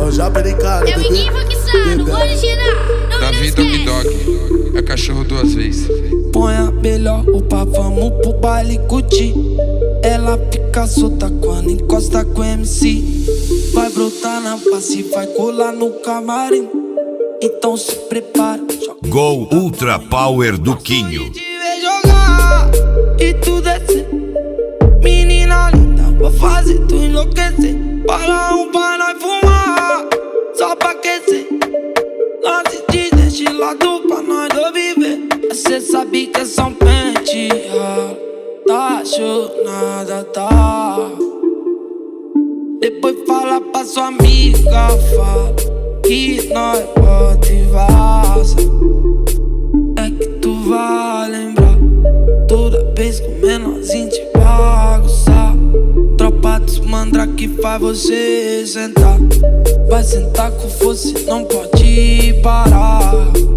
já perincado. É o Iguinho Rockstar, o original. Davi Dog Dog, é cachorro duas vezes. Põe a melhor roupa, vamos pro baile curtir. Ela fica solta quando encosta com o MC. Vai brotar na face, vai colar no camarim. Então se prepara. Gol Ultra Power do Quinho. Te ver jogar e tu descer. Menina linda, vou fazer tu enlouquecer. Para pra nós fumar, só pra aquecer. Nós te deixa lado pra nós não viver. Cê sabe que é só um pente, tá chornada, tá. Depois fala pra sua amiga, fala que nós bota e vaza. É que tu vai lembrar toda vez que o menorzinho te bagunçar. Tropa dos mandrake faz você sentar. Vai sentar com força, não pode parar.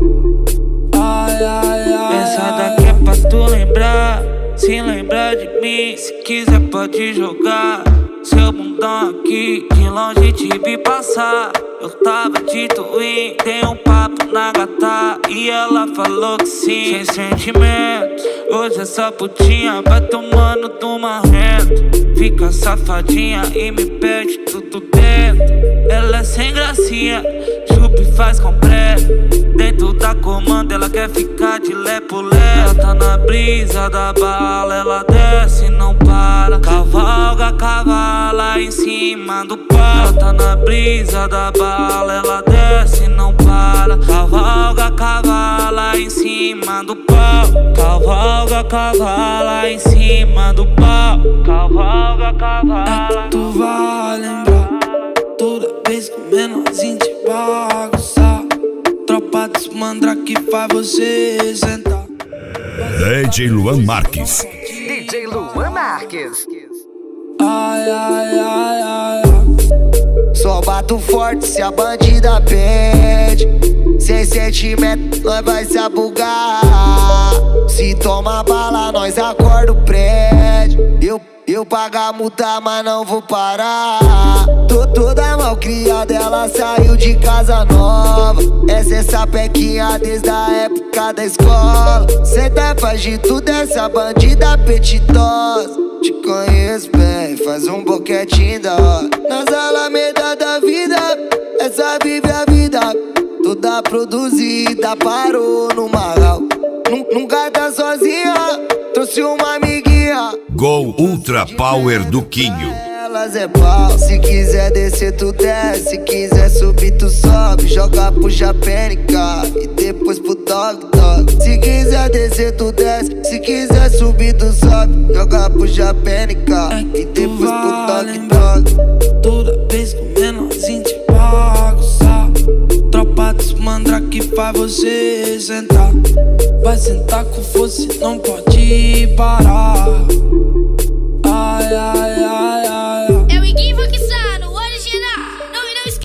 Ai, ai, ai. Essa daqui é pra tu lembrar. Se lembrar de mim, se quiser pode jogar. Seu bundão aqui, de longe te vi passar. Eu tava de twin, dei um papo na gata e ela falou que sim, sem sentimento. Hoje essa putinha vai tomando do marrento. Fica safadinha e me pede tudo dentro. Ela é sem gracinha, chupa e faz completo. Dentro da comanda ela quer ficar de lé-pulé. Ela tá na brisa da bala, ela desce e não para. Cavalga, cavala em cima do pau. Ela tá na brisa da bala, ela desce e não para. Cavalga, cavala em cima do pau. Cavalga, cavala em cima do pau. Cavalga, cavala. É que tu vai lembrar toda vez que o menorzinho te bagunçar. Tropa dos mandrake faz você sentar. DJ Luan Marques. DJ Luan Marques. Ai, ai, ai, ai. Só bato forte se a bandida pede. Sem sentimento, nós vai se abugar. Se toma bala, nós acorda o prédio. Eu pago a multa, mas não vou parar. Toda malcriada, ela saiu de casa nova. Essa pequinha desde a época da escola. Cê faz de tudo, essa bandida apetitosa. Te conheço bem, faz um boquetinho da hora. Nas alamedas da vida, essa vive a vida toda produzida, parou no marral. Nunca tá sozinha, trouxe uma amiguinha. Gol Ultra Power do Quinho. Elas é pau, se quiser descer tu desce. Se quiser subir tu sobe, joga pro Japénica e depois pro Dog Dog. Se quiser descer tu desce, se quiser subir tu sobe, joga pro Japénica e depois pro Dog Dog. Toda vez que o menorzinho te bagunçar. Tropa dos mandrake faz você sentar. Vai sentar com força, não pode parar. Ai, ai.